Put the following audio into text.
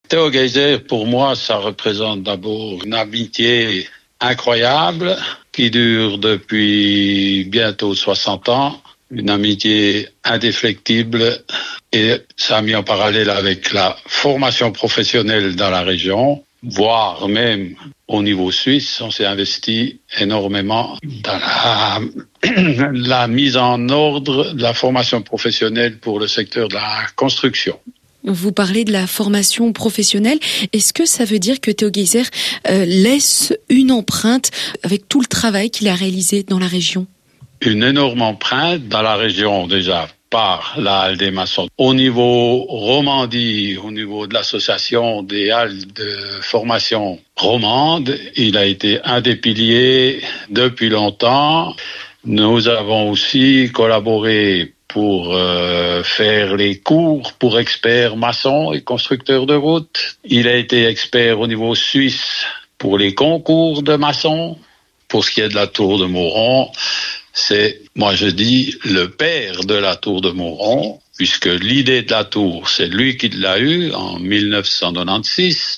Theo Geiser, pour moi, ça représente d'abord une amitié incroyable qui dure depuis bientôt 60 ans. Une amitié indéfectible et ça a mis en parallèle avec la formation professionnelle dans la région, voire même au niveau suisse. On s'est investi énormément dans la mise en ordre de la formation professionnelle pour le secteur de la construction. Vous parlez de la formation professionnelle. Est-ce que ça veut dire que Theo Geiser laisse une empreinte avec tout le travail qu'il a réalisé dans la région ? Une énorme empreinte dans la région déjà par la Halle des maçons. Au niveau Romandie, au niveau de l'association des halles de formation romande, il a été un des piliers depuis longtemps. Nous avons aussi collaboré pour faire les cours pour experts maçons et constructeurs de routes. Il a été expert au niveau suisse pour les concours de maçons. Pour ce qui est de la tour de Mauron, c'est, moi je dis, le père de la tour de Mauron, puisque l'idée de la tour, c'est lui qui l'a eue en 1996.